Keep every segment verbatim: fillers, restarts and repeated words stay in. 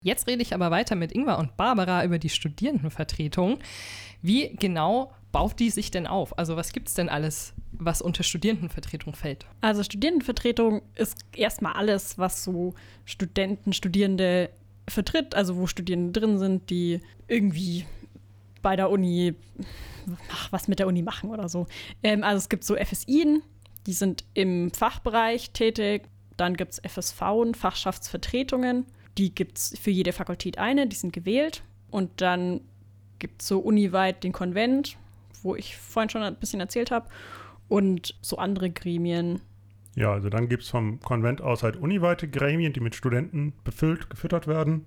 Jetzt rede ich aber weiter mit Ingvar und Barbara über die Studierendenvertretung. Wie genau baut die sich denn auf? Also was gibt es denn alles, was unter Studierendenvertretung fällt? Also Studierendenvertretung ist erstmal alles, was so Studenten, Studierende vertritt, also wo Studierende drin sind, die irgendwie bei der Uni ach, was mit der Uni machen oder so. Ähm, also es gibt so F S I, die sind im Fachbereich tätig. Dann gibt es F S V, Fachschaftsvertretungen. Die gibt es für jede Fakultät eine, die sind gewählt. Und dann gibt es so uniweit den Konvent, wo ich vorhin schon ein bisschen erzählt habe, und so andere Gremien. Ja, also dann gibt es vom Konvent aus halt uniweite Gremien, die mit Studenten befüllt, gefüttert werden.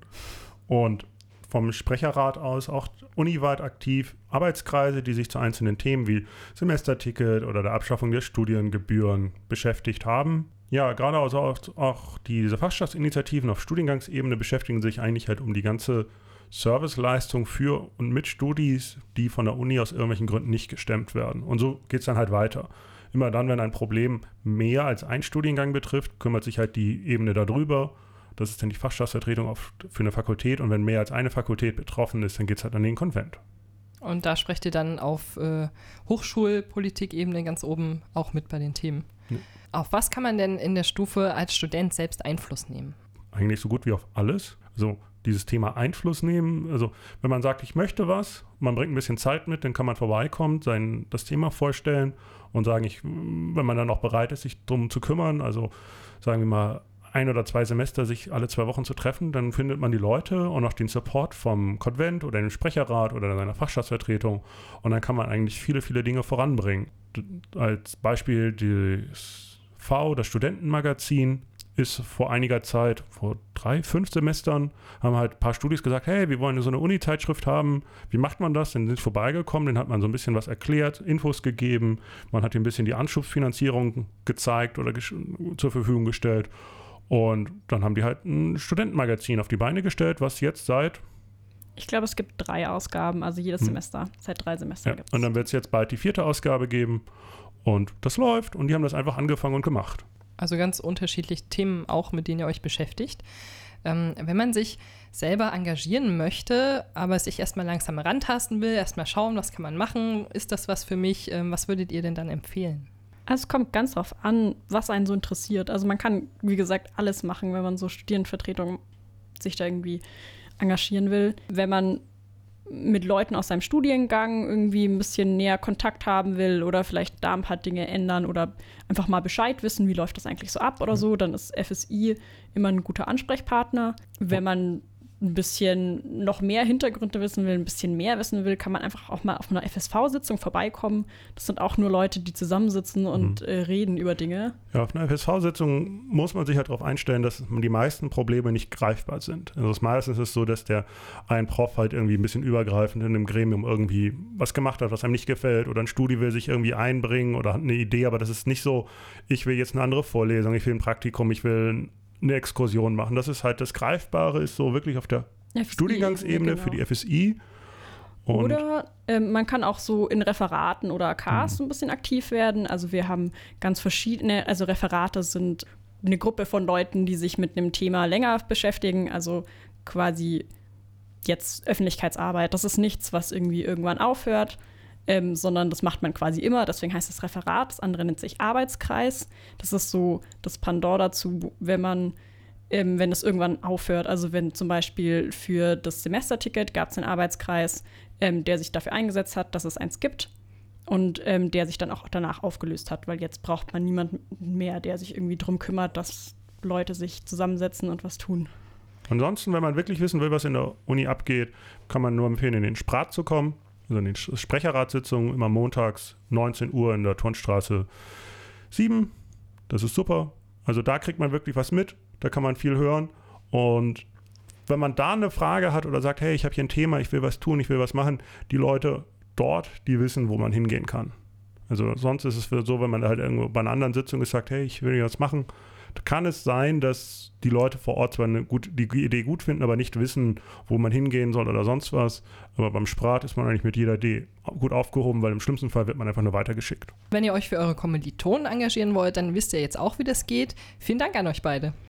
Und vom Sprecherrat aus auch uniweit aktiv Arbeitskreise, die sich zu einzelnen Themen wie Semesterticket oder der Abschaffung der Studiengebühren beschäftigt haben. Ja, gerade also auch, auch diese Fachschaftsinitiativen auf Studiengangsebene beschäftigen sich eigentlich halt um die ganze Serviceleistung für und mit Studis, die von der Uni aus irgendwelchen Gründen nicht gestemmt werden. Und so geht es dann halt weiter. Immer dann, wenn ein Problem mehr als einen Studiengang betrifft, kümmert sich halt die Ebene darüber. Das ist dann die Fachschaftsvertretung auf, für eine Fakultät. Und wenn mehr als eine Fakultät betroffen ist, dann geht es halt an den Konvent. Und da sprecht ihr dann auf äh, Hochschulpolitik-Ebene ganz oben auch mit bei den Themen. Ja. Auf was kann man denn in der Stufe als Student selbst Einfluss nehmen? Eigentlich so gut wie auf alles. Also dieses Thema Einfluss nehmen. Also wenn man sagt, ich möchte was, man bringt ein bisschen Zeit mit, dann kann man vorbeikommen, sein, das Thema vorstellen und sagen, ich, wenn man dann auch bereit ist, sich darum zu kümmern, also sagen wir mal, ein oder zwei Semester sich alle zwei Wochen zu treffen, dann findet man die Leute und auch den Support vom Konvent oder dem Sprecherrat oder seiner Fachschaftsvertretung und dann kann man eigentlich viele, viele Dinge voranbringen. Als Beispiel das V, das Studentenmagazin, ist vor einiger Zeit, vor drei, fünf Semestern, haben halt ein paar Studis gesagt, hey, wir wollen so eine Uni-Zeitschrift haben. Wie macht man das? Dann sind sie vorbeigekommen, dann hat man so ein bisschen was erklärt, Infos gegeben, man hat ihnen ein bisschen die Anschubsfinanzierung gezeigt oder gesch- zur Verfügung gestellt. Und dann haben die halt ein Studentenmagazin auf die Beine gestellt, was jetzt seit... Ich glaube, es gibt drei Ausgaben, also jedes hm. Semester, seit drei Semestern ja. gibt es. Und dann wird es jetzt bald die vierte Ausgabe geben und das läuft und die haben das einfach angefangen und gemacht. Also ganz unterschiedliche Themen auch, mit denen ihr euch beschäftigt. Ähm, wenn man sich selber engagieren möchte, aber sich erstmal langsam rantasten will, erstmal schauen, was kann man machen, ist das was für mich, ähm, was würdet ihr denn dann empfehlen? Also es kommt ganz drauf an, was einen so interessiert. Also man kann, wie gesagt, alles machen, wenn man so Studierendenvertretung sich da irgendwie engagieren will. Wenn man mit Leuten aus seinem Studiengang irgendwie ein bisschen näher Kontakt haben will oder vielleicht da ein paar Dinge ändern oder einfach mal Bescheid wissen, wie läuft das eigentlich so ab oder so, dann ist F S I immer ein guter Ansprechpartner. Wenn man ein bisschen noch mehr Hintergründe wissen will, ein bisschen mehr wissen will, kann man einfach auch mal auf einer F S V-Sitzung vorbeikommen. Das sind auch nur Leute, die zusammensitzen und mhm. äh, reden über Dinge. Ja, auf einer F S V-Sitzung muss man sich halt darauf einstellen, dass die meisten Probleme nicht greifbar sind. Also meistens ist es so, dass der ein Prof halt irgendwie ein bisschen übergreifend in einem Gremium irgendwie was gemacht hat, was einem nicht gefällt oder ein Studi will sich irgendwie einbringen oder hat eine Idee, aber das ist nicht so, ich will jetzt eine andere Vorlesung, ich will ein Praktikum, ich will eine Exkursion machen. Das ist halt das Greifbare, ist so wirklich auf der F S I Studiengangsebene genau. Für die F S I. Und oder äh, man kann auch so in Referaten oder A Ks mhm. ein bisschen aktiv werden. Also wir haben ganz verschiedene, also Referate sind eine Gruppe von Leuten, die sich mit einem Thema länger beschäftigen. Also quasi jetzt Öffentlichkeitsarbeit. Das ist nichts, was irgendwie irgendwann aufhört, ähm, sondern das macht man quasi immer. Deswegen heißt es Referat. Das andere nennt sich Arbeitskreis. Das ist so das Pendant dazu, wenn man Ähm, wenn es irgendwann aufhört. Also wenn zum Beispiel für das Semesterticket gab es einen Arbeitskreis, ähm, der sich dafür eingesetzt hat, dass es eins gibt und ähm, der sich dann auch danach aufgelöst hat, weil jetzt braucht man niemanden mehr, der sich irgendwie drum kümmert, dass Leute sich zusammensetzen und was tun. Ansonsten, wenn man wirklich wissen will, was in der Uni abgeht, kann man nur empfehlen, in den Sprat zu kommen, also in den Sprecherratssitzungen, immer montags neunzehn Uhr in der Turnstraße sieben. Das ist super. Also da kriegt man wirklich was mit. Da kann man viel hören und wenn man da eine Frage hat oder sagt, hey, ich habe hier ein Thema, ich will was tun, ich will was machen, die Leute dort, die wissen, wo man hingehen kann. Also sonst ist es so, wenn man halt irgendwo bei einer anderen Sitzung ist, sagt, hey, ich will hier was machen, kann es sein, dass die Leute vor Ort zwar eine gut, die Idee gut finden, aber nicht wissen, wo man hingehen soll oder sonst was. Aber beim Sprat ist man eigentlich mit jeder Idee gut aufgehoben, weil im schlimmsten Fall wird man einfach nur weitergeschickt. Wenn ihr euch für eure Kommilitonen engagieren wollt, dann wisst ihr jetzt auch, wie das geht. Vielen Dank an euch beide.